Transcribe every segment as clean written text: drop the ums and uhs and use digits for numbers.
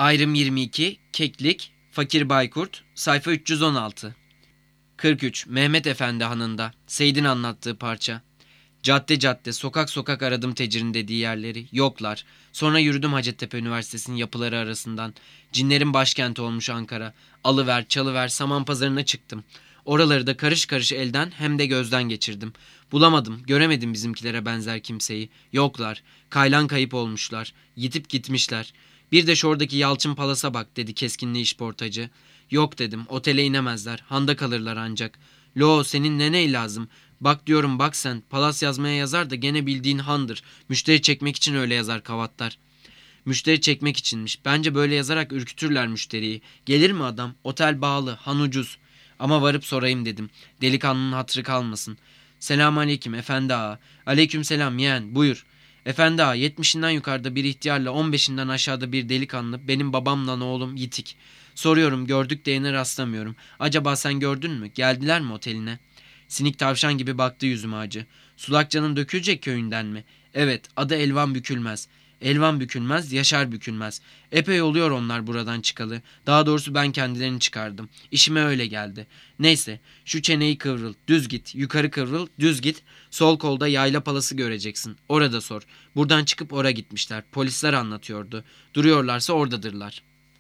Ayrım 22, Keklik, Fakir Baykurt, sayfa 316. 43, Mehmet Efendi Hanı'nda, Seyit'in anlattığı parça. Cadde cadde, sokak sokak aradım Tecir'in dediği yerleri. Yoklar. Sonra yürüdüm Hacettepe Üniversitesi'nin yapıları arasından. Cinlerin başkenti olmuş Ankara. Alıver, çalıver, saman pazarına çıktım. Oraları da karış karış elden hem de gözden geçirdim. Bulamadım, göremedim bizimkilere benzer kimseyi. Yoklar. Kaylan kayıp olmuşlar. Yitip gitmişler. Bir de şuradaki Yalçın Palas'a bak dedi keskinli işportacı. Yok dedim, otele inemezler. Handa kalırlar ancak. Lo, senin ne lazım? Bak diyorum, bak sen. Palas yazmaya yazar da gene bildiğin handır. Müşteri çekmek için öyle yazar kavatlar. Müşteri çekmek içinmiş. Bence böyle yazarak ürkütürler müşteriyi. Gelir mi adam? Otel bağlı, han ucuz. Ama varıp sorayım dedim. Delikanlının hatırı kalmasın. Selam aleyküm efendi ağa. Aleyküm selam yeğen, buyur. Efendi ağa, 70'inden yukarıda bir ihtiyarla 15'inden aşağıda bir delikanlı, benim babamla oğlum yitik. Soruyorum, gördük diyene rastlamıyorum. Acaba sen gördün mü? Geldiler mi oteline? Sinik tavşan gibi baktı yüzüme acı. Sulakcanın Dökülecek köyünden mi? Evet, adı Elvan Bükülmez. Elvan Bükülmez, Yaşar Bükülmez. Epey oluyor onlar buradan çıkalı. Daha doğrusu ben kendilerini çıkardım. İşime öyle geldi. Neyse, şu çeneyi kıvrıl, düz git, yukarı kıvrıl, düz git. Sol kolda Yayla Palası göreceksin. Orada sor. Buradan çıkıp oraya gitmişler. Polisler anlatıyordu. Duruyorlarsa oradadırlar.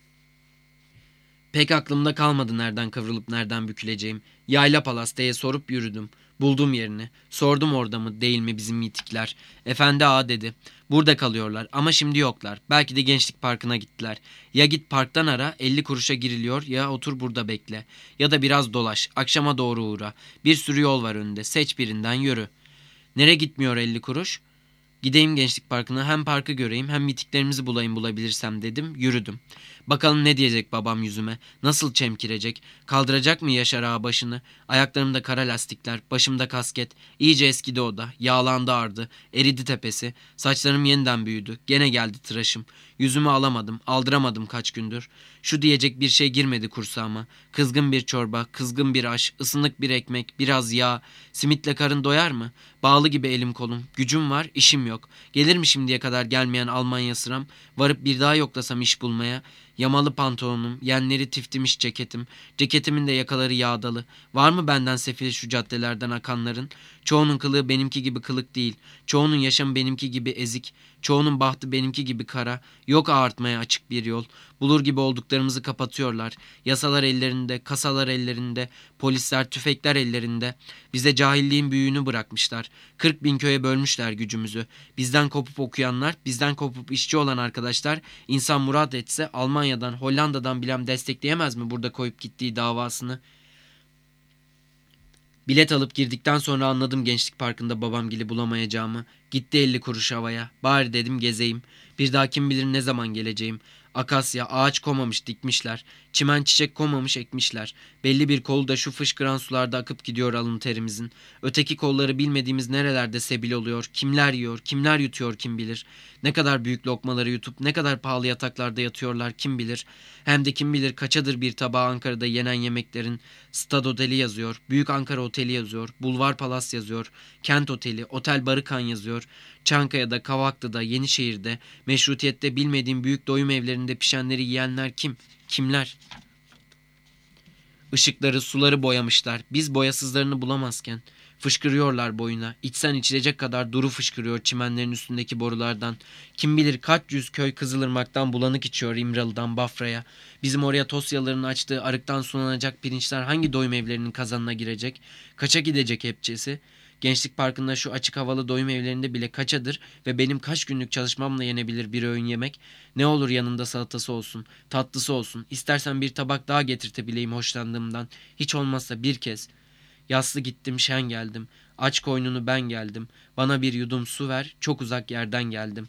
Pek aklımda kalmadı nereden kıvrılıp nereden büküleceğim. Yayla Palas diye sorup yürüdüm. Buldum yerini. Sordum orada mı değil mi bizim yitikler. Efendi ağa dedi. Burada kalıyorlar ama şimdi yoklar. Belki de Gençlik Parkı'na gittiler. Ya git parktan ara, 50 kuruşa giriliyor, ya otur burada bekle. Ya da biraz dolaş, akşama doğru uğra. Bir sürü yol var önünde, seç birinden yürü. Nereye gitmiyor 50 kuruş? Gideyim Gençlik Parkı'na, hem parkı göreyim hem mitiklerimizi bulayım bulabilirsem dedim, yürüdüm. Bakalım ne diyecek babam yüzüme, nasıl çemkirecek, kaldıracak mı Yaşar ağa başını, ayaklarımda kara lastikler, başımda kasket, iyice eskidi o da, yağlandı ardı, eridi tepesi, saçlarım yeniden büyüdü, gene geldi tıraşım, yüzümü alamadım, aldıramadım kaç gündür. Şu diyecek bir şey girmedi kursağıma, kızgın bir çorba, kızgın bir aş, ısınık bir ekmek, biraz yağ, simitle karın doyar mı? Bağlı gibi elim kolum, gücüm var, işim yok. Gelir mi şimdiye kadar gelmeyen Almanya sıram? Varıp bir daha yoklasam iş bulmaya. Yamalı pantolonum, yenleri tiftimiş ceketim, ceketimin de yakaları yağdalı. Var mı benden sefil şu caddelerden akanların? Çoğunun kılığı benimki gibi kılık değil. Çoğunun yaşamı benimki gibi ezik. Çoğunun bahtı benimki gibi kara. Yok ağartmaya açık bir yol. Bulur gibi olduklarımızı kapatıyorlar. Yasalar ellerinde, kasalar ellerinde, polisler, tüfekler ellerinde. Bize cahilliğin büyüğünü bırakmışlar. 40 bin köye bölmüşler gücümüzü. Bizden kopup okuyanlar, bizden kopup işçi olan arkadaşlar, insan murat etse Almanya'dan, Hollanda'dan bilem destekleyemez mi burada koyup gittiği davasını? Bilet alıp girdikten sonra anladım Gençlik Parkı'nda babamgili bulamayacağımı. Gitti 50 kuruş havaya. Bari dedim gezeyim. Bir daha kim bilir ne zaman geleceğim. Akasya, ağaç komamış dikmişler. Çimen çiçek komamış ekmişler. Belli bir kolu da şu fışkıran sularda akıp gidiyor alın terimizin. Öteki kolları bilmediğimiz nerelerde sebil oluyor. Kimler yiyor, kimler yutuyor kim bilir. Ne kadar büyük lokmaları yutup ne kadar pahalı yataklarda yatıyorlar kim bilir. Hem de kim bilir kaçadır bir tabağı Ankara'da yenen yemeklerin. Stad Oteli yazıyor, Büyük Ankara Oteli yazıyor, Bulvar Palas yazıyor, Kent Oteli, Otel Barıkan yazıyor. Çankaya'da, Kavaklı'da, Yenişehir'de, Meşrutiyet'te bilmediğim büyük doyum evlerinde pişenleri yiyenler kim? Kimler? Işıkları, suları boyamışlar. Biz boyasızlarını bulamazken. Fışkırıyorlar boyuna. İçsen içilecek kadar duru fışkırıyor çimenlerin üstündeki borulardan. Kim bilir kaç yüz köy Kızılırmak'tan bulanık içiyor İmralı'dan Bafra'ya. Bizim oraya Tosyalıların açtığı arıktan sulanacak pirinçler hangi doyum evlerinin kazanına girecek? Kaça gidecek hepçesi? Gençlik Parkı'nda şu açık havalı doyum evlerinde bile kaçadır ve benim kaç günlük çalışmamla yenebilir bir öğün yemek. Ne olur yanında salatası olsun, tatlısı olsun. İstersen bir tabak daha getirtebileyim hoşlandığımdan. Hiç olmazsa bir kez. Yaslı gittim şen geldim. Aç koynunu ben geldim. Bana bir yudum su ver, çok uzak yerden geldim.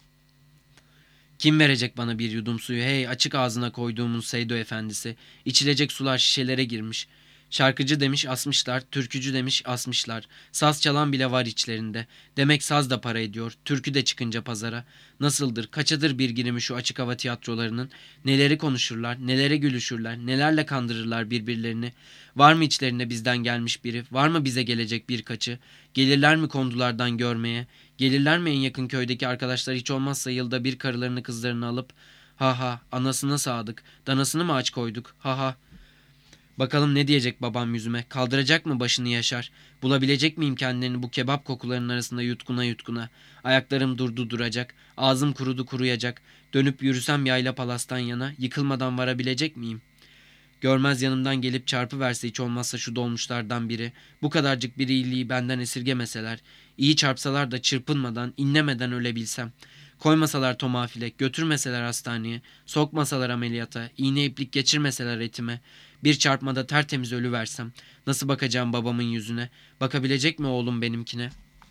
Kim verecek bana bir yudum suyu? Hey, açık ağzına koyduğumun Seydo efendisi. İçilecek sular şişelere girmiş. Şarkıcı demiş asmışlar, türkücü demiş asmışlar. Saz çalan bile var içlerinde. Demek saz da para ediyor, türkü de çıkınca pazara. Nasıldır, kaçadır bir girimi şu açık hava tiyatrolarının? Neleri konuşurlar, nelere gülüşürler, nelerle kandırırlar birbirlerini. Var mı içlerinde bizden gelmiş biri, var mı bize gelecek birkaçı? Gelirler mi kondulardan görmeye? Gelirler mi en yakın köydeki arkadaşlar hiç olmazsa yılda bir karılarını kızlarını alıp? Ha ha, anasına sadık. Danasını mı aç koyduk? Ha ha. Bakalım ne diyecek babam yüzüme? Kaldıracak mı başını Yaşar? Bulabilecek miyim kendilerini bu kebap kokularının arasında yutkuna yutkuna? Ayaklarım durdu duracak. Ağzım kurudu kuruyacak. Dönüp yürüsem yayla palastan yana yıkılmadan varabilecek miyim? Görmez yanımdan gelip çarpıverse hiç olmazsa şu dolmuşlardan biri. Bu kadarcık bir iyiliği benden esirgemeseler. İyi çarpsalar da çırpınmadan, inlemeden ölebilsem. Koymasalar tomafile, götürmeseler hastaneye, sokmasalar ameliyata, iğne iplik geçirmeseler etime. Bir çarpmada tertemiz ölüversem. Nasıl bakacağım babamın yüzüne? Bakabilecek mi oğlum benimkine?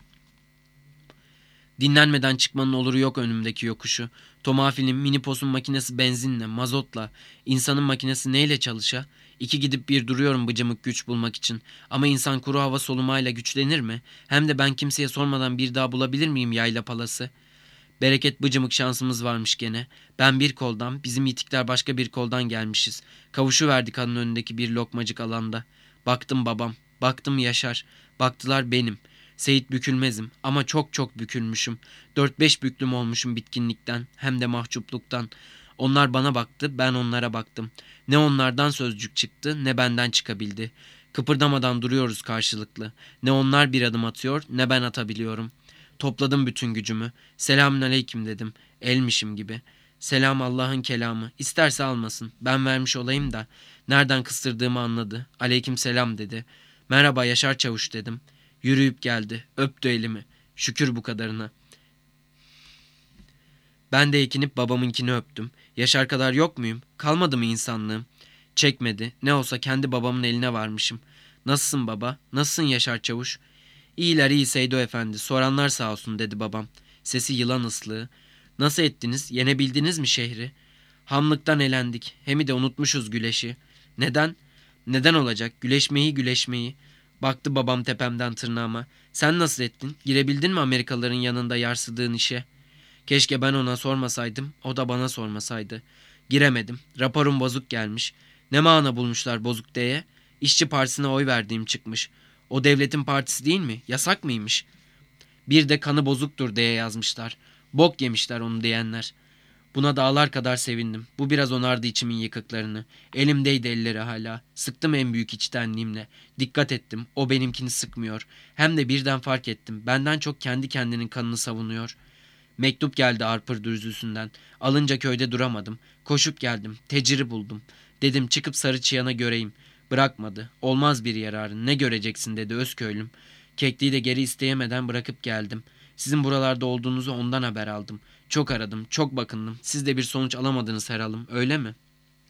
Dinlenmeden çıkmanın oluru yok önümdeki yokuşu. Tomafilin, miniposun makinesi benzinle, mazotla, insanın makinesi neyle çalışa? İki gidip bir duruyorum bıcımık güç bulmak için. Ama insan kuru hava solumayla güçlenir mi? Hem de ben kimseye sormadan bir daha bulabilir miyim yayla palası? Bereket bıcımık şansımız varmış gene. Ben bir koldan, bizim yitikler başka bir koldan gelmişiz. Kavuşuverdik hanın önündeki bir lokmacık alanda. Baktım babam, baktım Yaşar, baktılar benim. Seyit bükülmezim ama çok çok bükülmüşüm. 4-5 büklüm olmuşum bitkinlikten hem de mahcupluktan. Onlar bana baktı, ben onlara baktım. Ne onlardan sözcük çıktı ne benden çıkabildi. Kıpırdamadan duruyoruz karşılıklı. Ne onlar bir adım atıyor ne ben atabiliyorum. Topladım bütün gücümü. Selamün aleyküm dedim. Elmişim gibi. Selam Allah'ın kelamı. İsterse almasın. Ben vermiş olayım da. Nereden kıstırdığımı anladı. Aleyküm selam dedi. Merhaba Yaşar Çavuş dedim. Yürüyüp geldi. Öptü elimi. Şükür bu kadarına. Ben de ekinip babamınkini öptüm. Yaşar kadar yok muyum? Kalmadı mı insanlığım? Çekmedi. Ne olsa kendi babamın eline varmışım. Nasılsın baba? Nasılsın Yaşar Çavuş? İyiler iyi Seydo Efendi. Soranlar sağ olsun dedi babam. Sesi yılan ıslığı. Nasıl ettiniz? Yenebildiniz mi şehri? Hamlıktan elendik. Hem de unutmuşuz güleşi. Neden? Neden olacak? Güleşmeyi güleşmeyi. Baktı babam tepemden tırnağıma. Sen nasıl ettin? Girebildin mi Amerikalıların yanında yarsıdığın işe? Keşke ben ona sormasaydım, o da bana sormasaydı. Giremedim. Raporum bozuk gelmiş. Ne mana bulmuşlar bozuk diye? İşçi Partisi'ne oy verdiğim çıkmış. O devletin partisi değil mi? Yasak mıymış? Bir de kanı bozuktur diye yazmışlar. Bok yemişler onu diyenler. Buna dağlar kadar sevindim. Bu biraz onardı içimin yıkıklarını. Elimdeydi elleri hala. Sıktım en büyük içtenliğimle. Dikkat ettim. O benimkini sıkmıyor. Hem de birden fark ettim. Benden çok kendi kendinin kanını savunuyor. Mektup geldi Arpır dürzüsünden. Alınca köyde duramadım. Koşup geldim. Teciri buldum. Dedim çıkıp sarı çıyana göreyim. Bırakmadı. Olmaz bir yararı. Ne göreceksin dedi Özköylüm. Kekliği de geri isteyemeden bırakıp geldim. Sizin buralarda olduğunuzu ondan haber aldım. Çok aradım, çok bakındım. Siz de bir sonuç alamadınız herhalım, öyle mi?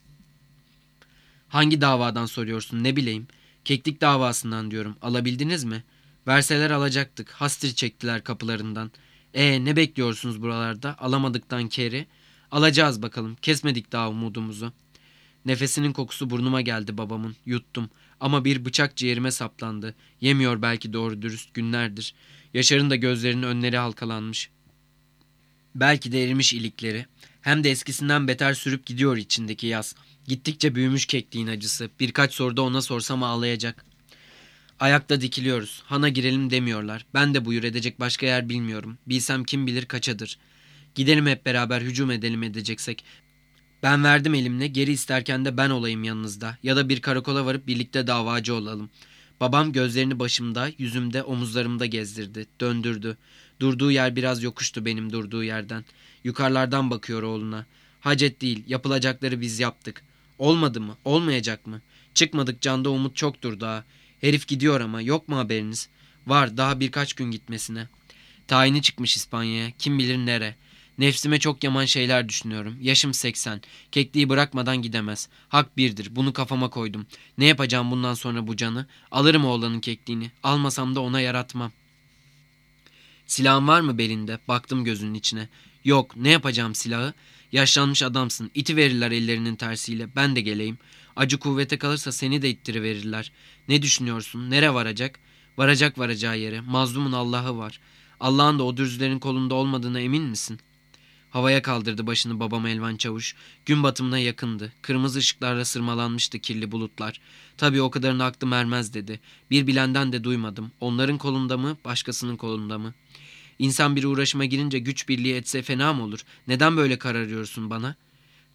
Hangi davadan soruyorsun, ne bileyim. Keklik davasından diyorum. Alabildiniz mi? Verseler alacaktık. Hastir çektiler kapılarından. Ne bekliyorsunuz buralarda? Alamadıktan keri. Alacağız bakalım. Kesmedik daha umudumuzu. Nefesinin kokusu burnuma geldi babamın. Yuttum. Ama bir bıçak ciğerime saplandı. Yemiyor belki doğru dürüst günlerdir. Yaşar'ın da gözlerinin önleri halkalanmış. Belki de erimiş ilikleri. Hem de eskisinden beter sürüp gidiyor içindeki yaz. Gittikçe büyümüş kekliğin acısı. Birkaç soruda ona sorsam ağlayacak. Ayakta dikiliyoruz. Hana girelim demiyorlar. Ben de buyur edecek başka yer bilmiyorum. Bilsem kim bilir kaçadır. Gidelim hep beraber hücum edelim edeceksek. Ben verdim elimle, geri isterken de ben olayım yanınızda. Ya da bir karakola varıp birlikte davacı olalım. Babam gözlerini başımda, yüzümde, omuzlarımda gezdirdi. Döndürdü. Durduğu yer biraz yokuştu benim durduğu yerden. Yukarılardan bakıyor oğluna. Hacet değil, yapılacakları biz yaptık. Olmadı mı? Olmayacak mı? Çıkmadık, canda umut çoktur daha. Herif gidiyor ama yok mu haberiniz? Var, daha birkaç gün gitmesine. Tayini çıkmış İspanya'ya, kim bilir nere. Nefsime çok yaman şeyler düşünüyorum. Yaşım 80. Kekliği bırakmadan gidemez. Hak birdir. Bunu kafama koydum. Ne yapacağım bundan sonra bu canı? Alırım oğlanın kekliğini. Almasam da ona yaratmam. Silahın var mı belinde? Baktım gözünün içine. Yok. Ne yapacağım silahı? Yaşlanmış adamsın. İti verirler ellerinin tersiyle. Ben de geleyim. Acı kuvvete kalırsa seni de ittiriverirler. Ne düşünüyorsun? Nere varacak? Varacak varacağı yere. Mazlumun Allah'ı var. Allah'ın da o dürzülerin kolunda olmadığına emin misin? Havaya kaldırdı başını babam Elvan Çavuş. Gün batımına yakındı. Kırmızı ışıklarla sırmalanmıştı kirli bulutlar. Tabii o kadarını aklım ermez dedi. Bir bilenden de duymadım. Onların kolunda mı, başkasının kolunda mı? İnsan bir uğraşıma girince güç birliği etse fena mı olur? Neden böyle kararıyorsun bana?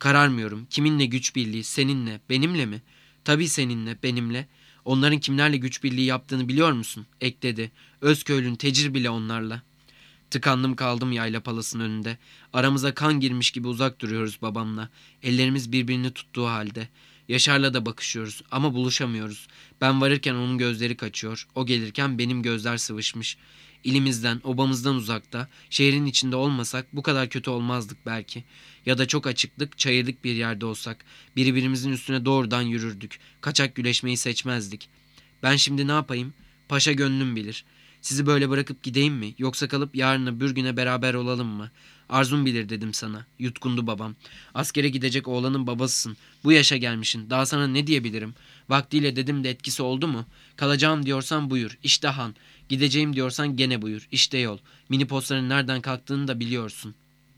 Kararmıyorum. Kiminle güç birliği? Seninle, benimle mi? Tabii seninle, benimle. Onların kimlerle güç birliği yaptığını biliyor musun? Ekledi. Özköylün tecir bile onlarla. Tıkandım kaldım yayla palasının önünde. Aramıza kan girmiş gibi uzak duruyoruz babamla. Ellerimiz birbirini tuttuğu halde. Yaşar'la da bakışıyoruz ama buluşamıyoruz. Ben varırken onun gözleri kaçıyor. O gelirken benim gözler sıvışmış. İlimizden, obamızdan uzakta, şehrin içinde olmasak bu kadar kötü olmazdık belki. Ya da çok açıklık, çayırlık bir yerde olsak. Birbirimizin üstüne doğrudan yürürdük. Kaçak güleşmeyi seçmezdik. Ben şimdi ne yapayım? Paşa gönlüm bilir. Sizi böyle bırakıp gideyim mi? Yoksa kalıp yarına bir güne beraber olalım mı? Arzum bilir dedim sana. Yutkundu babam. Askere gidecek oğlanın babasısın. Bu yaşa gelmişsin. Daha sana ne diyebilirim? Vaktiyle dedim de etkisi oldu mu? Kalacağım diyorsan buyur. İşte han. Gideceğim diyorsan gene buyur. İşte yol. Mini postların nereden kalktığını da biliyorsun.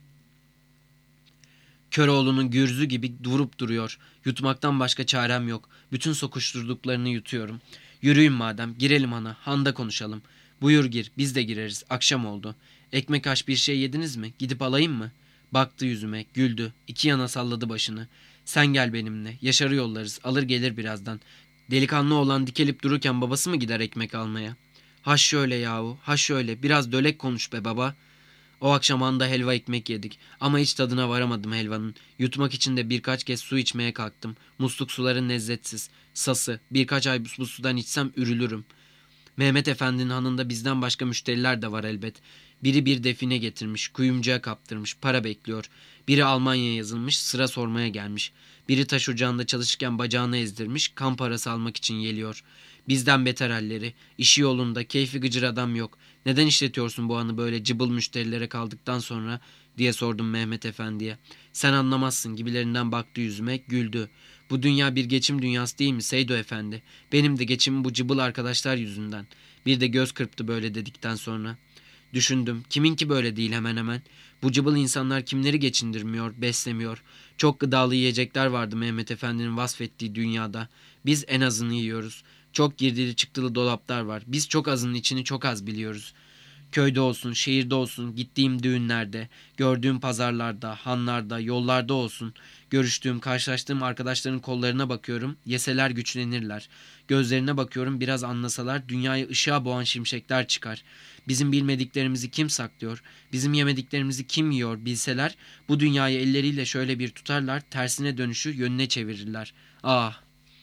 Köroğlu'nun gürzü gibi durup duruyor. Yutmaktan başka çarem yok. Bütün sokuşturduklarını yutuyorum. Yürüyün madem. Girelim hana. Handa konuşalım. Buyur gir. Biz de gireriz. Akşam oldu. Ekmek aş bir şey yediniz mi? Gidip alayım mı? Baktı yüzüme. Güldü. İki yana salladı başını. Sen gel benimle. Yaşar'ı yollarız. Alır gelir birazdan. Delikanlı olan dikelip dururken babası mı gider ekmek almaya? Ha şöyle yahu. Ha şöyle. Biraz dölek konuş be baba. O akşam anda helva ekmek yedik ama hiç tadına varamadım helvanın. Yutmak için de birkaç kez su içmeye kalktım. Musluk suları lezzetsiz, sası. Birkaç ay bu sudan içsem ürülürüm. Mehmet Efendi'nin hanında bizden başka müşteriler de var elbet. Biri bir define getirmiş, kuyumcuya kaptırmış, para bekliyor. Biri Almanya'ya yazılmış, sıra sormaya gelmiş. Biri taş ocağında çalışırken bacağını ezdirmiş, kan parası almak için geliyor. Bizden beter halleri. İşi yolunda, keyfi gıcır adam yok. Neden işletiyorsun bu anı böyle cıbıl müşterilere kaldıktan sonra diye sordum Mehmet Efendi'ye. Sen anlamazsın gibilerinden baktı yüzüme, güldü. Bu dünya bir geçim dünyası değil mi Seydo Efendi? Benim de geçimim bu cıbıl arkadaşlar yüzünden. Bir de göz kırptı böyle dedikten sonra. Düşündüm. Kimin ki böyle değil hemen hemen. Bu cıbıl insanlar kimleri geçindirmiyor, beslemiyor. Çok gıdalı yiyecekler vardı Mehmet Efendi'nin vasfettiği dünyada. Biz en azını yiyoruz. Çok girdili çıktılı dolaplar var. Biz çok azının içini çok az biliyoruz. Köyde olsun, şehirde olsun, gittiğim düğünlerde, gördüğüm pazarlarda, hanlarda, yollarda olsun, görüştüğüm, karşılaştığım arkadaşların kollarına bakıyorum, yeseler güçlenirler. Gözlerine bakıyorum, biraz anlasalar dünyayı ışığa boğan şimşekler çıkar. Bizim bilmediklerimizi kim saklıyor, bizim yemediklerimizi kim yiyor bilseler, bu dünyayı elleriyle şöyle bir tutarlar, tersine dönüşü yönüne çevirirler. Ah!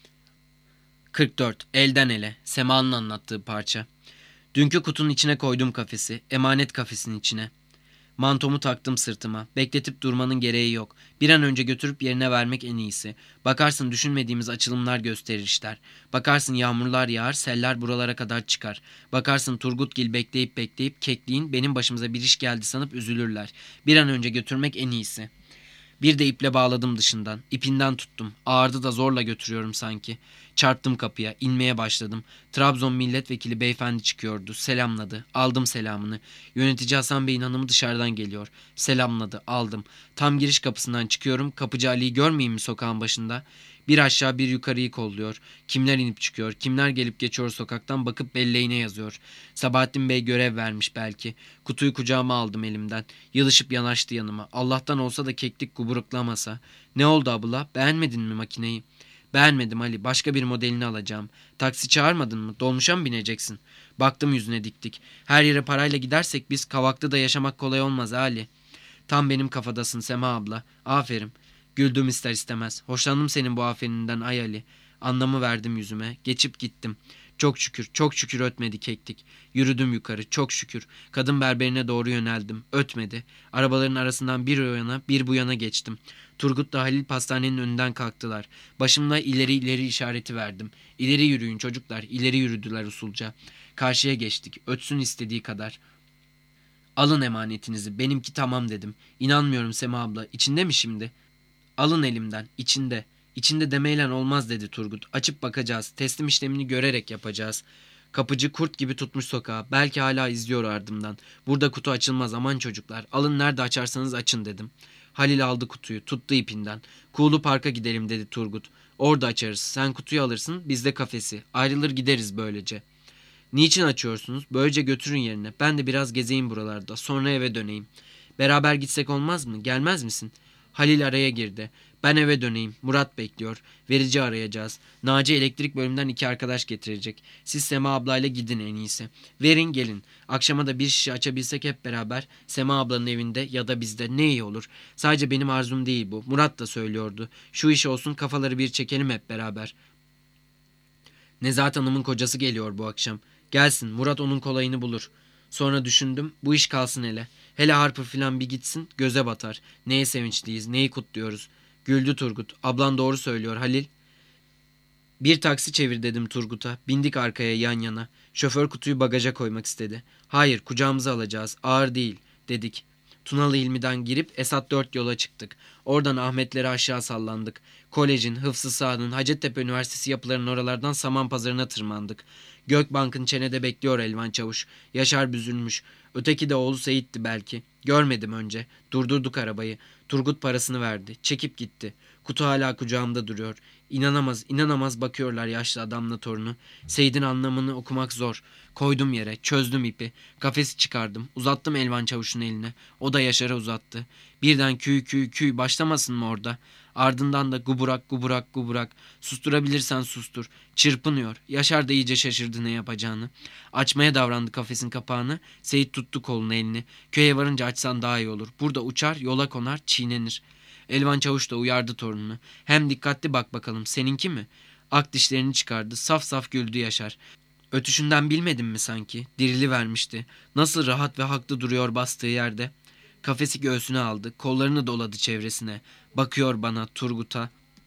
44. Elden ele. Sema'nın anlattığı parça. Dünkü kutunun içine koydum kafesi. Emanet kafesinin içine. Mantomu taktım sırtıma. Bekletip durmanın gereği yok. Bir an önce götürüp yerine vermek en iyisi. Bakarsın düşünmediğimiz açılımlar gösterir işler. Bakarsın yağmurlar yağar, seller buralara kadar çıkar. Bakarsın Turgutgil bekleyip bekleyip kekliğin benim başımıza bir iş geldi sanıp üzülürler. Bir an önce götürmek en iyisi. Bir de iple bağladım dışından. İpinden tuttum. Ağırdı da zorla götürüyorum sanki. Çarptım kapıya. İnmeye başladım. Trabzon milletvekili beyefendi çıkıyordu. Selamladı. Aldım selamını. Yönetici Hasan Bey'in hanımı dışarıdan geliyor. Selamladı. Aldım. Tam giriş kapısından çıkıyorum. Kapıcı Ali'yi görmeyeyim mi sokağın başında? Bir aşağı bir yukarıyı kolluyor. Kimler inip çıkıyor, kimler gelip geçiyor sokaktan bakıp belleğine yazıyor. Sabahattin Bey görev vermiş belki. Kutuyu kucağıma aldım elimden. Yılışıp yanaştı yanıma. Allah'tan olsa da keklik kuburuklamasa. Ne oldu abla? Beğenmedin mi makineyi? Beğenmedim Ali. Başka bir modelini alacağım. Taksi çağırmadın mı? Dolmuşa mı bineceksin? Baktım yüzüne diktik. Her yere parayla gidersek biz Kavaklı'da yaşamak kolay olmaz Ali. Tam benim kafadasın Sema abla. Aferin. Güldüm ister istemez. Hoşlandım senin bu aferinden ay Ali. Anlamı verdim yüzüme. Geçip gittim. Çok şükür, çok şükür ötmedi keklik. Yürüdüm yukarı, çok şükür. Kadın berberine doğru yöneldim. Ötmedi. Arabaların arasından bir o yana, bir bu yana geçtim. Turgut'la Halil pastanenin önünden kalktılar. Başımla ileri ileri işareti verdim. İleri yürüyün çocuklar. İleri yürüdüler usulca. Karşıya geçtik. Ötsün istediği kadar. Alın emanetinizi. Benimki tamam dedim. İnanmıyorum Sema abla. İçinde mi şimdi? Alın elimden. İçinde. İçinde demeyle olmaz dedi Turgut. Açıp bakacağız. Teslim işlemini görerek yapacağız. Kapıcı kurt gibi tutmuş sokağa. Belki hala izliyor ardımdan. Burada kutu açılmaz aman çocuklar. Alın nerede açarsanız açın dedim. Halil aldı kutuyu. Tuttu ipinden. Kuğulu Park'a gidelim dedi Turgut. Orada açarız. Sen kutuyu alırsın. Biz de kafesi. Ayrılır gideriz böylece. Niçin açıyorsunuz? Böylece götürün yerine. Ben de biraz gezeyim buralarda. Sonra eve döneyim. Beraber gitsek olmaz mı? Gelmez misin? Halil araya girdi. Ben eve döneyim. Murat bekliyor. Verici arayacağız. Naci elektrik bölümünden 2 arkadaş getirecek. Siz Sema ablayla gidin en iyisi. Verin gelin. Akşama da bir şişe açabilsek hep beraber Sema ablanın evinde ya da bizde ne iyi olur. Sadece benim arzum değil bu. Murat da söylüyordu. Şu iş olsun kafaları bir çekelim hep beraber. Nezahat Hanım'ın kocası geliyor bu akşam. Gelsin, Murat onun kolayını bulur. Sonra düşündüm, bu iş kalsın hele. Hele Harper filan bir gitsin, göze batar. Neye sevinçliyiz, neyi kutluyoruz. Güldü Turgut. Ablan doğru söylüyor Halil. Bir taksi çevir dedim Turgut'a. Bindik arkaya yan yana. Şoför kutuyu bagaja koymak istedi. Hayır, kucağımıza alacağız. Ağır değil dedik. Tunalı Hilmi'den girip Esat 4 yola çıktık. Oradan Ahmetlere aşağı sallandık. Kolejin, Hıfzı Sağ'ın, Hacettepe Üniversitesi yapılarının oralardan Samanpazarı'na tırmandık. Gökbank'ın çenede bekliyor Elvan Çavuş. Yaşar büzülmüş. Öteki de oğlu Seyit'ti belki. Görmedim önce. Durdurduk arabayı. Turgut parasını verdi. Çekip gitti. Kutu hala kucağımda duruyor. İnanamaz bakıyorlar yaşlı adamla torunu. Seyit'in anlamını okumak zor. Koydum yere, çözdüm ipi. Kafesi çıkardım. Uzattım Elvan Çavuş'un eline. O da Yaşar'a uzattı. Birden küy küy küy başlamasın mı orada? Ardından da guburak guburak guburak. Susturabilirsen sustur. Çırpınıyor. Yaşar da iyice şaşırdı ne yapacağını. Açmaya davrandı kafesin kapağını. Seyit tuttu kolunu elini. Köye varınca açsan daha iyi olur. Burada uçar, yola konar, çiğnenir. Elvan Çavuş da uyardı torununu. Hem dikkatli bak bakalım, seninki mi? Ak dişlerini çıkardı. Saf saf güldü Yaşar. Ötüşünden bilmedin mi sanki? Dirili vermişti. Nasıl rahat ve haklı duruyor bastığı yerde. Kafesi göğsüne aldı. Kollarını doladı çevresine. Bakıyor bana, Turgut'a.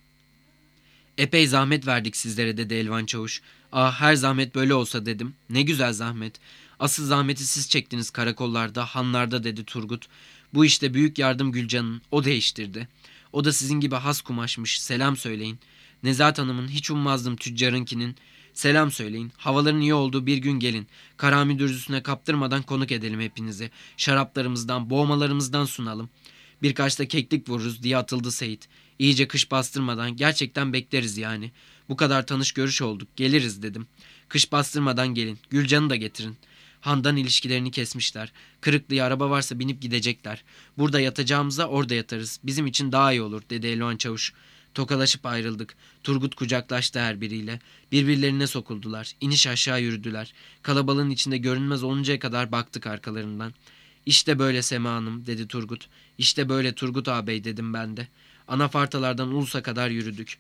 Epey zahmet verdik sizlere dedi Elvan Çavuş. Ah her zahmet böyle olsa dedim. Ne güzel zahmet. Asıl zahmeti siz çektiniz karakollarda, hanlarda dedi Turgut. Bu işte büyük yardım Gülcan'ın. O değiştirdi. O da sizin gibi has kumaşmış. Selam söyleyin. Nezahat Hanım'ın hiç ummazdım tüccarınkinin. Selam söyleyin. Havaların iyi olduğu bir gün gelin. Karami dürzüsüne kaptırmadan konuk edelim hepinizi. Şaraplarımızdan, boğmalarımızdan sunalım. Birkaç da keklik vururuz diye atıldı Seyit. İyice kış bastırmadan gerçekten bekleriz yani. Bu kadar tanış görüş olduk. Geliriz dedim. Kış bastırmadan gelin. Gülcan'ı da getirin. Handan ilişkilerini kesmişler. Kırıklı'ya araba varsa binip gidecekler. Burada yatacağımıza orada yatarız. Bizim için daha iyi olur dedi Elvan Çavuş. Tokalaşıp ayrıldık. Turgut kucaklaştı her biriyle. Birbirlerine sokuldular. İniş aşağı yürüdüler. Kalabalığın içinde görünmez oluncaya kadar baktık arkalarından. İşte böyle Sema Hanım dedi Turgut. İşte böyle Turgut ağabey dedim ben de. Anafartalardan Ulus'a kadar yürüdük.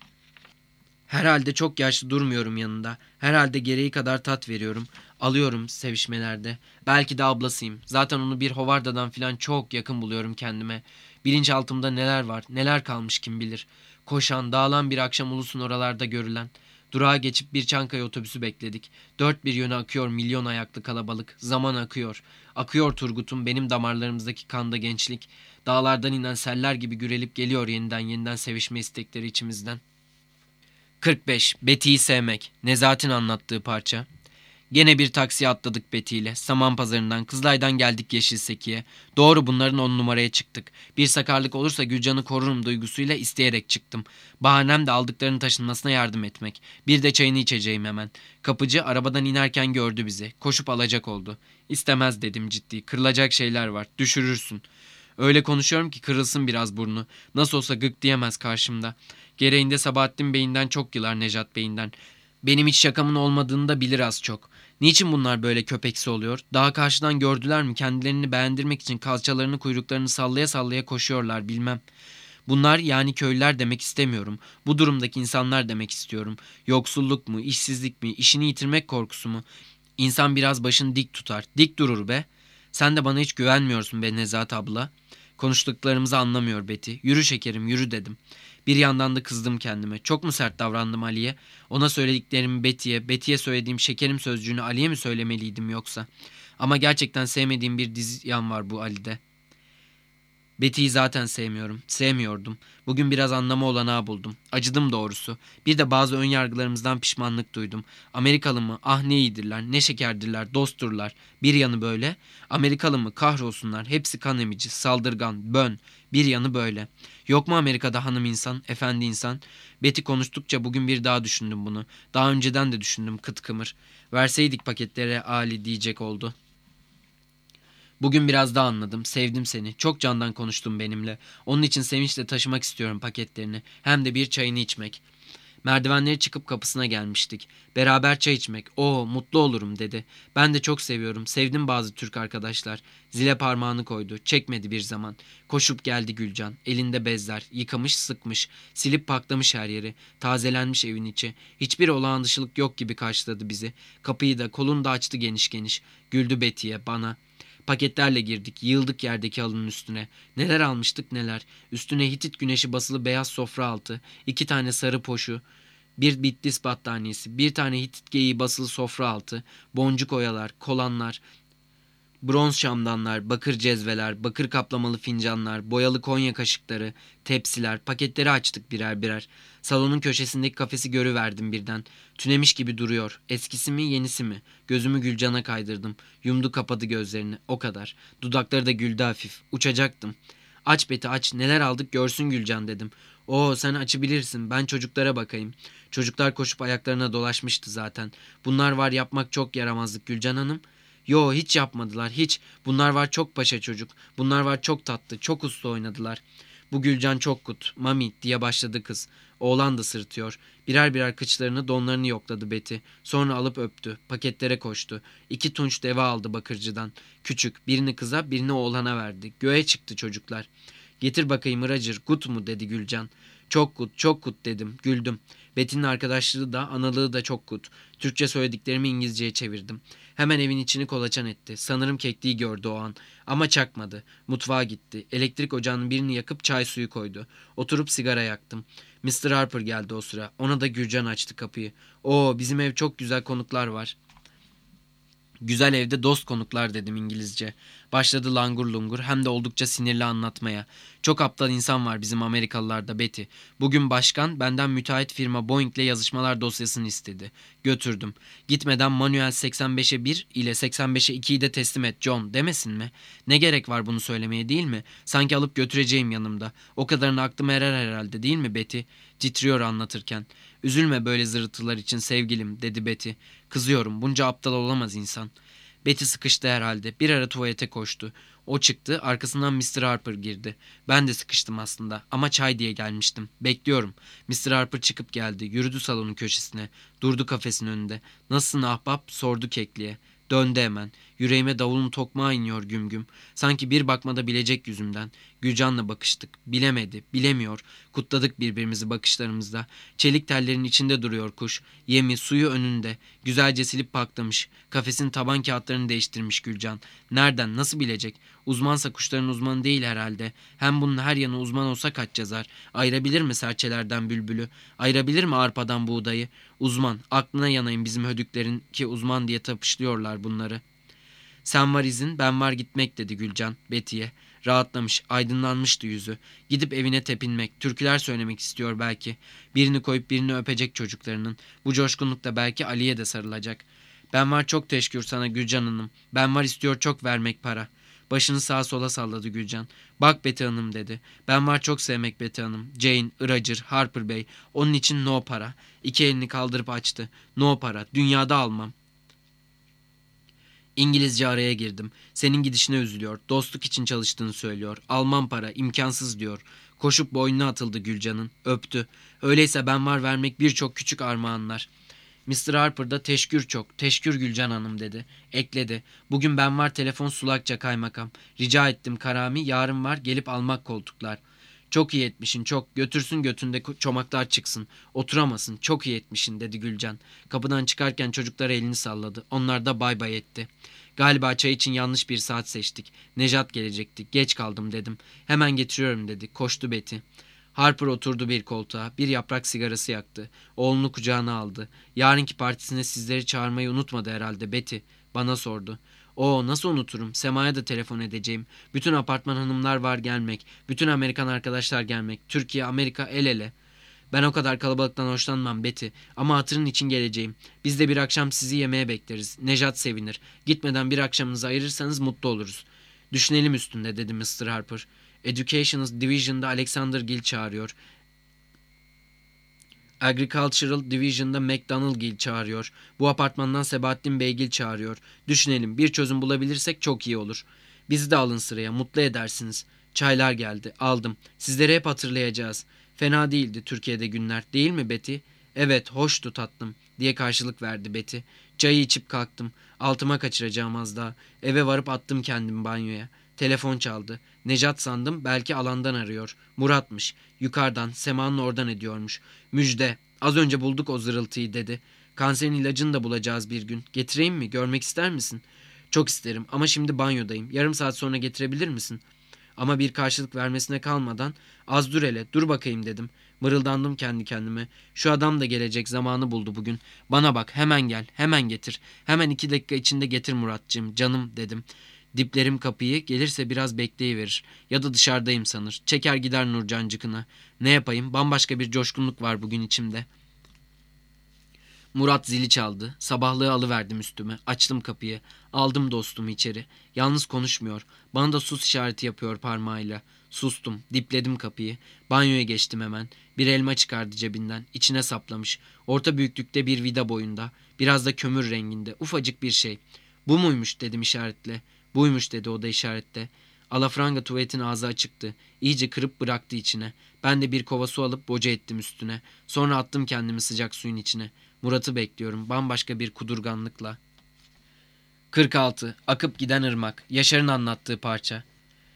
Herhalde çok yaşlı durmuyorum yanında. Herhalde gereği kadar tat veriyorum. Alıyorum sevişmelerde. Belki de ablasıyım. Zaten onu bir hovardadan filan çok yakın buluyorum kendime. Bilinçaltımda neler var, neler kalmış kim bilir. Koşan, dağılan bir akşam Ulus'un oralarda görülen. Durağa geçip bir Çankaya otobüsü bekledik. Dört bir yöne akıyor milyon ayaklı kalabalık. Zaman akıyor. Akıyor Turgut'um benim damarlarımızdaki kanda gençlik. Dağlardan inen seller gibi gürelip geliyor yeniden sevişme istekleri içimizden. 45. Betty'yi sevmek. Nezahat'in anlattığı parça. Gene bir taksiye atladık Betty ile. Samanpazarı'ndan, Kızılay'dan geldik Yeşilseki'ye. Doğru bunların 10 numaraya çıktık. Bir sakarlık olursa Gülcan'ı korurum duygusuyla isteyerek çıktım. Bahanem de aldıklarının taşınmasına yardım etmek. Bir de çayını içeceğim hemen. Kapıcı arabadan inerken gördü bizi. Koşup alacak oldu. İstemez dedim ciddi. Kırılacak şeyler var. Düşürürsün. Öyle konuşuyorum ki kırılsın biraz burnu. Nasıl olsa gık diyemez karşımda. Gereğinde Sabahattin Bey'inden çok yılar Nejat Bey'inden. Benim hiç şakamın olmadığını da bilir az çok. Niçin bunlar böyle köpeksi oluyor? Daha karşıdan gördüler mi kendilerini beğendirmek için kalçalarını kuyruklarını sallaya sallaya koşuyorlar bilmem. Bunlar yani köylüler demek istemiyorum. Bu durumdaki insanlar demek istiyorum. Yoksulluk mu, işsizlik mi, işini yitirmek korkusu mu? İnsan biraz başını dik tutar. Dik durur be. Sen de bana hiç güvenmiyorsun be Nezahat abla. Konuştuklarımızı anlamıyor Betty. Yürü şekerim yürü dedim. Bir yandan da kızdım kendime. Çok mu sert davrandım Ali'ye? Ona söylediklerimi Betty'ye söylediğim şekerim sözcüğünü Ali'ye mi söylemeliydim yoksa? Ama gerçekten sevmediğim bir dizi yan var bu Ali'de. Betty'yi zaten sevmiyorum. Sevmiyordum. Bugün biraz anlamı olanağı buldum. Acıdım doğrusu. Bir de bazı ön yargılarımızdan pişmanlık duydum. Amerikalı mı? Ah ne iyidirler, ne şekerdirler, dostturlar. Bir yanı böyle. Amerikalı mı? Kahrolsunlar. Hepsi kan emici, saldırgan, bön. Bir yanı böyle. Yok mu Amerika'da hanım insan, efendi insan? Betty konuştukça bugün bir daha düşündüm bunu. Daha önceden de düşündüm kıt kımır. Verseydik paketlere Ali diyecek oldu. Bugün biraz daha anladım. Sevdim seni. Çok candan konuştun benimle. Onun için sevinçle taşımak istiyorum paketlerini. Hem de bir çayını içmek. Merdivenleri çıkıp kapısına gelmiştik. Beraber çay içmek. Oo, mutlu olurum dedi. Ben de çok seviyorum. Sevdim bazı Türk arkadaşlar. Zile parmağını koydu. Çekmedi bir zaman. Koşup geldi Gülcan. Elinde bezler. Yıkamış sıkmış. Silip paklamış her yeri. Tazelenmiş evin içi. Hiçbir olağan dışılık yok gibi karşıladı bizi. Kapıyı da kolunu da açtı geniş geniş. Güldü Betty'ye, bana. Paketlerle girdik. Yığıldık yerdeki halının üstüne. Neler almıştık neler. Üstüne Hitit güneşi basılı beyaz sofra altı. 2 tane sarı poşu. Bir Bitlis battaniyesi. Bir tane Hitit geyiği basılı sofra altı. Boncuk oyalar. Kolanlar. Bronz şamdanlar, bakır cezveler, bakır kaplamalı fincanlar, boyalı Konya kaşıkları, tepsiler, paketleri açtık birer birer. Salonun köşesindeki kafesi görüverdim birden. Tünemiş gibi duruyor. Eskisi mi, yenisi mi? Gözümü Gülcan'a kaydırdım. Yumdu kapadı gözlerini. O kadar. Dudakları da güldü hafif. Uçacaktım. Aç Beti aç. Neler aldık görsün Gülcan dedim. Oo, sen açabilirsin. Ben çocuklara bakayım. Çocuklar koşup ayaklarına dolaşmıştı zaten. Bunlar var yapmak çok yaramazlık Gülcan Hanım. Yo, hiç yapmadılar hiç. Bunlar var çok paşa çocuk. Bunlar var çok tatlı, çok uslu oynadılar. Bu Gülcan çok kut, mami diye başladı kız. Oğlan da sırıtıyor. Birer birer kıçlarını donlarını yokladı Betty. Sonra alıp öptü. Paketlere koştu. 2 tunç deve aldı bakırcıdan. Küçük, birini kıza birini oğlana verdi. Göğe çıktı çocuklar. Getir bakayım Roger, gut mu dedi Gülcan. Çok gut, çok gut dedim, güldüm. Betty'nin arkadaşlığı da analığı da çok gut. Türkçe söylediklerimi İngilizceye çevirdim. Hemen evin içini kolaçan etti. Sanırım kekliği gördü o an. Ama çakmadı. Mutfağa gitti. Elektrik ocağının birini yakıp çay suyu koydu. Oturup sigara yaktım. Mr. Harper geldi o sıra. Ona da Gülcan açtı kapıyı. Oo, bizim ev çok güzel konuklar var. Güzel evde dost konuklar dedim İngilizce. Başladı langur lungur hem de oldukça sinirli anlatmaya. Çok aptal insan var bizim Amerikalılarda Betty. Bugün başkan benden müteahhit firma Boeing'le yazışmalar dosyasını istedi. Götürdüm. Gitmeden manuel 85'e 1 ile 85'e 2'yi de teslim et John demesin mi? Ne gerek var bunu söylemeye değil mi? Sanki alıp götüreceğim yanımda. O kadarını aklıma erer herhalde değil mi Betty? Titriyor anlatırken. Üzülme böyle zırıltılar için sevgilim dedi Betty. Kızıyorum bunca aptal olamaz insan. Betty sıkıştı herhalde. Bir ara tuvalete koştu. O çıktı, arkasından Mr. Harper girdi. Ben de sıkıştım aslında ama çay diye gelmiştim. Bekliyorum. Mr. Harper çıkıp geldi. Yürüdü salonun köşesine. Durdu kafesin önünde. Nasılsın ahbap? Sordu kekliğe. Döndü hemen. Yüreğime davulun tokmağı iniyor güm güm. Sanki bir bakmada bilecek yüzümden. Gülcan'la bakıştık. Bilemedi, bilemiyor. Kutladık birbirimizi bakışlarımızda. Çelik tellerin içinde duruyor kuş. Yemi, suyu önünde. Güzelce silip paklamış. Kafesin taban kağıtlarını değiştirmiş Gülcan. Nereden, nasıl bilecek? Uzmansa kuşların uzmanı değil herhalde. Hem bunun her yanı uzman olsa kaç yazar? Ayırabilir mi serçelerden bülbülü? Ayırabilir mi arpadan buğdayı? Uzman, aklına yanayım bizim hödüklerin ki uzman diye tapışlıyorlar bunları. Sen var izin, ben var gitmek dedi Gülcan Betty'ye. Rahatlamış, aydınlanmıştı yüzü. Gidip evine tepinmek, türküler söylemek istiyor belki. Birini koyup birini öpecek çocuklarının. Bu coşkunlukta belki Ali'ye de sarılacak. Ben var çok teşekkür sana Gülcan Hanım. Ben var istiyor çok vermek para. Başını sağa sola salladı Gülcan. Bak Betty Hanım dedi. Ben var çok sevmek Betty Hanım. Jane, Roger, Harper Bey. Onun için no para. 2 elini kaldırıp açtı. No para. Dünyada almam. İngilizce araya girdim. Senin gidişine üzülüyor. Dostluk için çalıştığını söylüyor. Alman para, imkansız diyor. Koşup boynuna atıldı Gülcan'ın. Öptü. Öyleyse ben var vermek birçok küçük armağanlar. Mr. Harper da teşkür çok, teşkür Gülcan Hanım dedi. Ekledi. Bugün ben var telefon sulakça kaymakam. Rica ettim Karami, yarın var gelip almak koltuklar. Çok iyi etmişin çok. Götürsün götünde çomaklar çıksın. Oturamasın. Çok iyi etmişin dedi Gülcan. Kapıdan çıkarken çocuklara elini salladı. Onlar da bay bay etti. Galiba çay için yanlış bir saat seçtik. Nejat gelecekti. Geç kaldım dedim. Hemen getiriyorum dedi. Koştu Betty. Harper oturdu bir koltuğa. Bir yaprak sigarası yaktı. Oğlunu kucağına aldı. Yarınki partisine sizleri çağırmayı unutmadı herhalde Betty. Bana sordu. O nasıl unuturum? Sema'ya da telefon edeceğim. Bütün apartman hanımlar var gelmek. Bütün Amerikan arkadaşlar gelmek. Türkiye, Amerika el ele. Ben o kadar kalabalıktan hoşlanmam Betty. Ama hatırın için geleceğim. Biz de bir akşam sizi yemeğe bekleriz. Nejat sevinir. Gitmeden bir akşamınızı ayırırsanız mutlu oluruz. Düşünelim üstünde dedi Mr. Harper. Educational Division'da Alexander Gill çağırıyor. Agricultural Division'da McDonald Gill çağırıyor. Bu apartmandan Sebahattin Beygil çağırıyor. Düşünelim bir çözüm bulabilirsek çok iyi olur. Bizi de alın sıraya, mutlu edersiniz. Çaylar geldi, aldım. Sizleri hep hatırlayacağız. Fena değildi Türkiye'de günler, değil mi Betty? Evet, hoştu tatlım, diye karşılık verdi Betty. Çayı içip kalktım. Altıma kaçıracağım az daha. Eve varıp attım kendimi banyoya. Telefon çaldı. Nejat sandım, belki alandan arıyor. Murat'mış. Yukarıdan, Sema'nın oradan ediyormuş. Müjde, az önce bulduk o zırıltıyı dedi. Kanserin ilacını da bulacağız bir gün. Getireyim mi? Görmek ister misin? Çok isterim ama şimdi banyodayım. Yarım saat sonra getirebilir misin? Ama bir karşılık vermesine kalmadan az dur hele, dur bakayım dedim. Mırıldandım kendi kendime. Şu adam da gelecek zamanı buldu bugün. Bana bak, hemen gel, hemen getir. Hemen 2 dakika içinde getir Muratcığım, canım dedim. Diplerim kapıyı, gelirse biraz bekleyiverir. Ya da dışarıdayım sanır. Çeker gider Nurcancıkına. Ne yapayım, bambaşka bir coşkunluk var bugün içimde. Murat zili çaldı. Sabahlığı alıverdim üstüme. Açtım kapıyı. Aldım dostumu içeri. Yalnız konuşmuyor. Bana da sus işareti yapıyor parmağıyla. Sustum. Dipledim kapıyı. Banyoya geçtim hemen. Bir elma çıkardı cebinden. İçine saplamış. Orta büyüklükte bir vida boyunda. Biraz da kömür renginde. Ufacık bir şey. Bu muymuş dedim işaretle. Buymuş dedi o da işaretle. Alafranga tuvaletin ağzı açıktı. İyice kırıp bıraktı içine. Ben de bir kova su alıp boca ettim üstüne. Sonra attım kendimi sıcak suyun içine. Murat'ı bekliyorum bambaşka bir kudurganlıkla. 46. Akıp giden ırmak. Yaşar'ın anlattığı parça.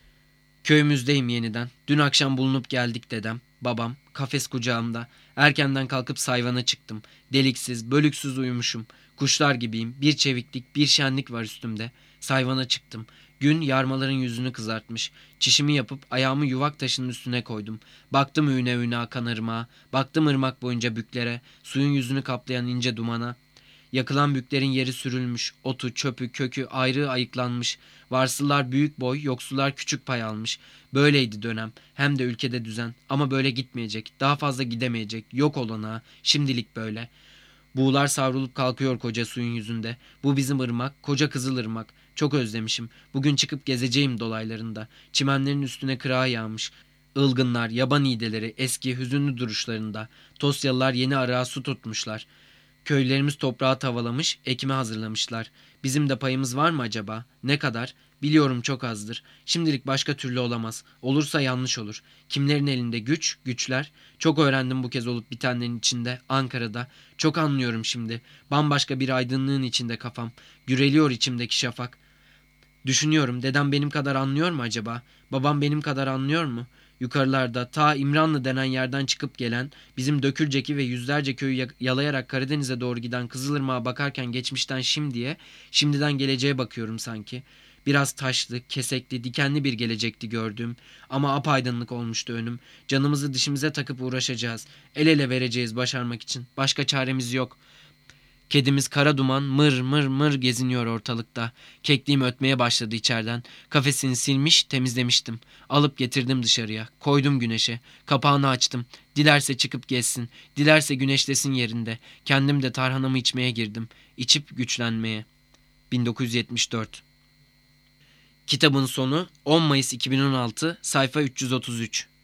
Köyümüzdeyim yeniden. Dün akşam bulunup geldik dedem, babam, kafes kucağımda. Erkenden kalkıp sayvana çıktım. Deliksiz, bölüksüz uyumuşum. Kuşlar gibiyim. Bir çeviklik, bir şenlik var üstümde. Sayvana çıktım. Gün yarmaların yüzünü kızartmış. Çişimi yapıp ayağımı yuvak taşının üstüne koydum. Baktım üne üne akan ırmağa. Baktım ırmak boyunca büklere. Suyun yüzünü kaplayan ince dumana. Yakılan büklerin yeri sürülmüş. Otu, çöpü, kökü ayrı ayıklanmış. Varsıllar büyük boy, yoksullar küçük pay almış. Böyleydi dönem. Hem de ülkede düzen. Ama böyle gitmeyecek. Daha fazla gidemeyecek. Yok olana. Şimdilik böyle. Buğular savrulup kalkıyor koca suyun yüzünde. Bu bizim ırmak, koca Kızılırmak. Çok özlemişim. Bugün çıkıp gezeceğim dolaylarında. Çimenlerin üstüne kırağı yağmış. Ilgınlar, yaban iğdeleri eski hüzünlü duruşlarında. Tosyalılar yeni arığa su tutmuşlar. Köylerimiz toprağı tavalamış, ekime hazırlamışlar. Bizim de payımız var mı acaba? Ne kadar? Biliyorum çok azdır. Şimdilik başka türlü olamaz. Olursa yanlış olur. Kimlerin elinde güç, güçler? Çok öğrendim bu kez olup bitenlerin içinde, Ankara'da. Çok anlıyorum şimdi. Bambaşka bir aydınlığın içinde kafam. Güreliyor içimdeki şafak. Düşünüyorum, dedem benim kadar anlıyor mu acaba? Babam benim kadar anlıyor mu? Yukarılarda ta İmranlı denen yerden çıkıp gelen, bizim Dökülceki ve yüzlerce köyü yalayarak Karadeniz'e doğru giden Kızılırmak'a bakarken geçmişten şimdiye, şimdiden geleceğe bakıyorum sanki. Biraz taşlı, kesekli, dikenli bir gelecekti gördüğüm ama apaydınlık olmuştu önüm. Canımızı dişimize takıp uğraşacağız. El ele vereceğiz başarmak için. Başka çaremiz yok. Kedimiz kara duman mır mır mır geziniyor ortalıkta. Kekliğim ötmeye başladı içeriden. Kafesini silmiş, temizlemiştim. Alıp getirdim dışarıya. Koydum güneşe. Kapağını açtım. Dilerse çıkıp gezsin. Dilerse güneşlesin yerinde. Kendim de tarhanamı içmeye girdim. İçip güçlenmeye. 1974. Kitabın sonu 10 Mayıs 2016 sayfa 333.